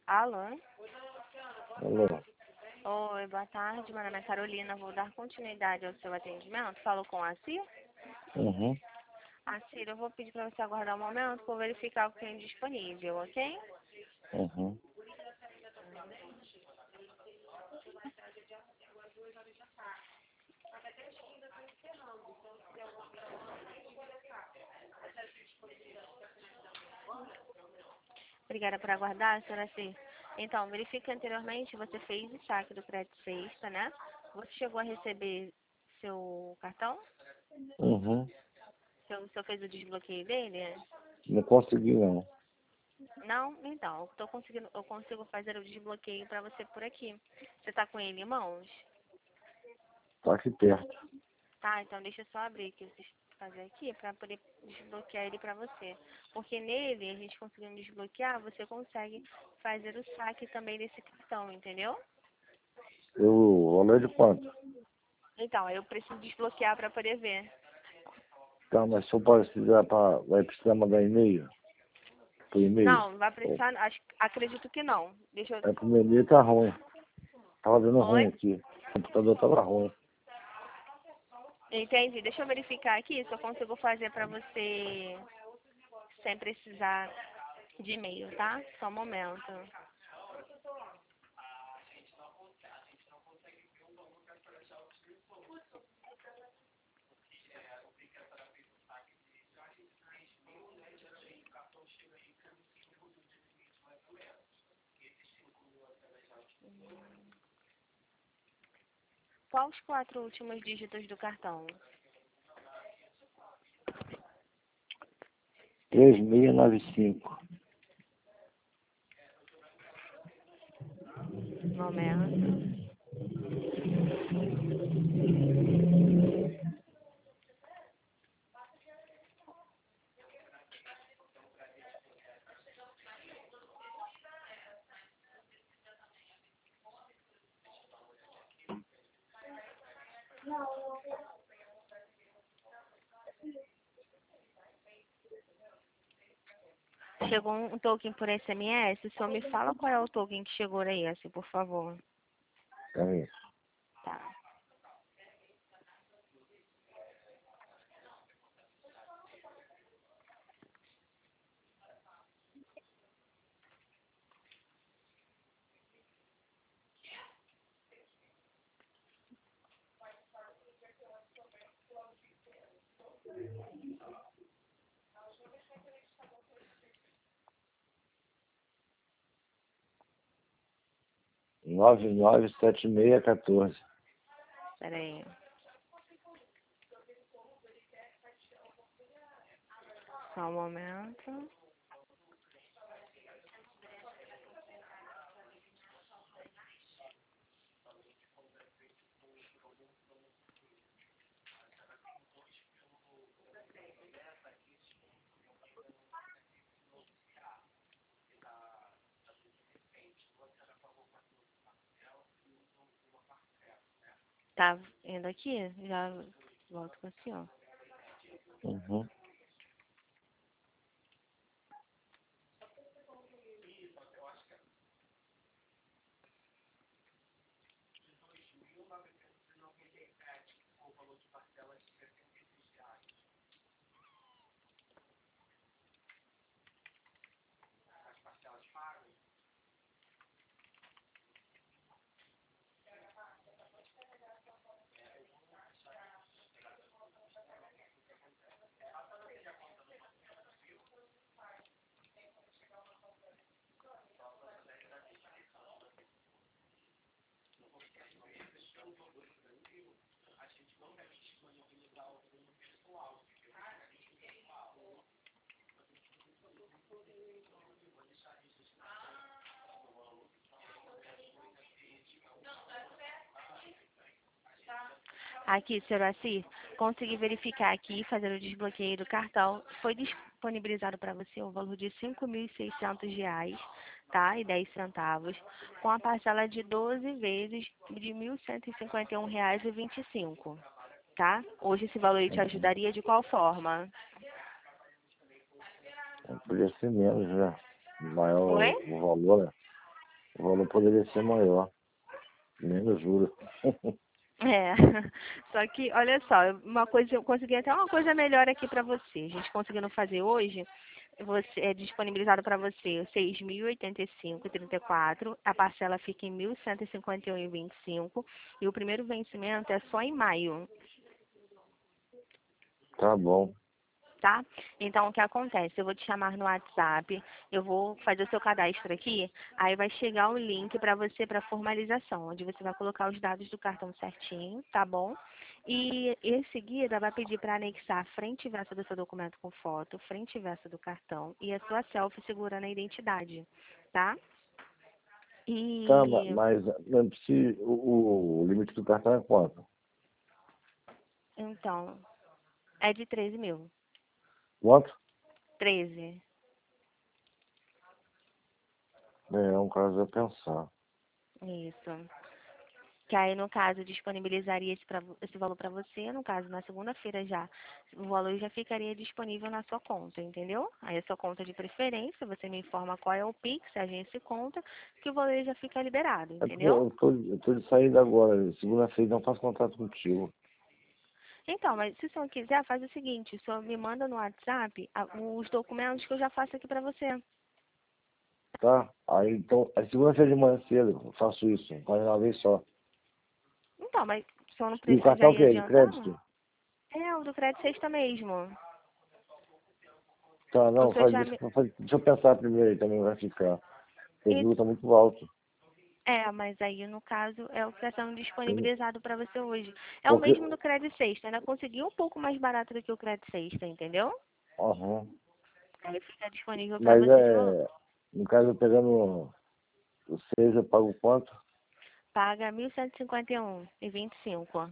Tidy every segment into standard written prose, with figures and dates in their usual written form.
Alô? Alô? Oi, boa tarde. Meu nome é Carolina. Vou dar continuidade ao seu atendimento. Falo com a Cir? Uhum. A Cir, eu vou pedir para você aguardar um momento para verificar o que tem disponível, ok? Uhum. Obrigada por aguardar, senhora Cir. Então, verifique anteriormente, você fez o saque do crédito sexta, né? Você chegou a receber seu cartão? Uhum. O senhor fez o desbloqueio dele? Não consegui, não. Não? Então, eu consigo fazer o desbloqueio para você por aqui. Você está com ele em mãos? Tá aqui perto. Tá, então deixa eu só abrir aqui o fazer aqui para poder desbloquear ele para você. Porque nele, a gente conseguindo desbloquear, você consegue fazer o saque também desse cartão, entendeu? Eu valor de quanto? Então, eu preciso desbloquear para poder ver. Tá, mas se eu precisar vai precisar mandar e-mail? Por e-mail? Não, vai precisar, acredito que não. Deixa eu... É pro meu e-mail tá ruim. Tava dando ruim Oi? aqui. O computador tava ruim. Entendi. Deixa eu verificar aqui se eu consigo fazer para você sem precisar de e-mail, tá? Só um momento. Quais os 4 últimos dígitos do cartão? 3695. Um momento. Chegou um token por SMS? O senhor me fala qual é o token que chegou aí, assim, por favor. Peraí. Tá. Nove 997614. Pera aí. Só um momento. Tá indo aqui? Já volto com o senhor. Uhum. Aqui, senhor Assis, consegui verificar aqui, fazer o desbloqueio do cartão. Foi disponibilizado para você o valor de R$ 5.600, tá? E 10 centavos, com a parcela de 12 vezes de R$ 1.151,25, tá? Hoje esse valor aí te Uhum. ajudaria de qual forma? Podia ser menos, né? Maior Oi? o valor, né? O valor poderia ser maior, menos juros. É, só que, olha só, uma coisa, eu consegui até uma coisa melhor aqui para você. A gente conseguindo fazer hoje, você é disponibilizado para você 6.085,34, a parcela fica em 1.151,25 e o primeiro vencimento é só em maio. Tá bom. Tá? Então, o que acontece? Eu vou te chamar no WhatsApp, eu vou fazer o seu cadastro aqui, aí vai chegar o link para você para formalização, onde você vai colocar os dados do cartão certinho, tá bom? E em seguida vai pedir para anexar a frente e verso do seu documento com foto, frente e verso do cartão e a sua selfie segurando a identidade, tá? Tá, E mas não precisa, o limite do cartão é quanto? então, é de 13 mil. Quanto? 13. É um caso a pensar. Isso. Que aí, no caso, disponibilizaria esse valor para você, no caso, na segunda-feira já, o valor já ficaria disponível na sua conta, entendeu? Aí a sua conta de preferência, você me informa qual é o Pix, a agência e conta, que o valor já fica liberado, É porque entendeu? eu tô de saída agora, segunda-feira não faço contato contigo, Então, mas se o senhor quiser, faz o seguinte, o senhor me manda no WhatsApp os documentos que eu já faço aqui para você. tá? Aí então, a segunda-feira de manhã cedo eu faço isso, faz uma vez só. Então, mas o senhor não E o precisa já cartão ir que é? De adiantando? crédito? É, o do crédito sexta mesmo. Tá, O não, senhor já deixa, me... deixa eu pensar primeiro aí também, vai ficar. O juro tá muito alto. É, mas aí no caso é o que está sendo Tem- disponibilizado para você hoje. É o Porque, mesmo do Credit Sexta, ainda consegui um pouco mais barato do que o Credit Sexta, entendeu? aham. Aí fica disponível para Mas você esse valor. no caso, eu pegando o 6, eu pago quanto? Paga 1.151,25.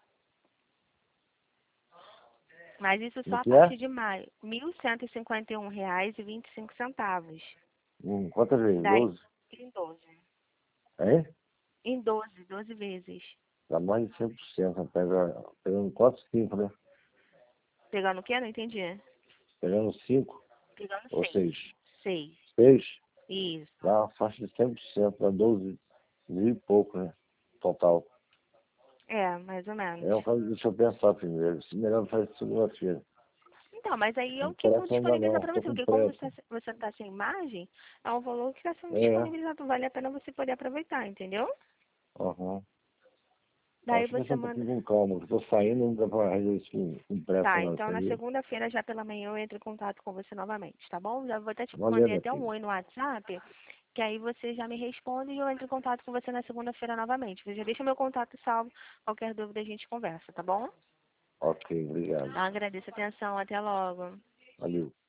Mas isso Como só é a que é? partir de maio. R$ 1.151,25. Quantas vezes? Daí 12? em 12. Hein? Em 12 vezes. Dá mais de 100%. Pegando 4, 5, né? Pegando o quê? Não entendi. Pegando 5 Pegando ou 6. 6. 6. 6 Isso. dá uma faixa de 100%, dá 12 mil e pouco, né? Total. É, mais ou menos. É um caso, deixa eu pensar primeiro. Se melhor fazer segunda-feira. Então, mas aí é Não o que eu vou pressa ainda disponibilizar não, para tô você, com porque como pressa. você está sem margem, é um valor que está sendo É, disponibilizado, vale a pena você poder aproveitar, entendeu? aham. Daí Deixa eu você pensar um manda. pouquinho com calma, porque eu tô saindo, não dá pra resolver isso com pressa Tá, não, então na sabia? segunda-feira, já pela manhã, eu entro em contato com você novamente, tá bom? Já vou até te Valeu, mandei minha até um filha. oi no WhatsApp, que aí você já me responde e eu entro em contato com você na segunda-feira novamente. Você já deixa o meu contato salvo, qualquer dúvida a gente conversa, tá bom? Ok, obrigado. Agradeço a atenção, até logo. Valeu.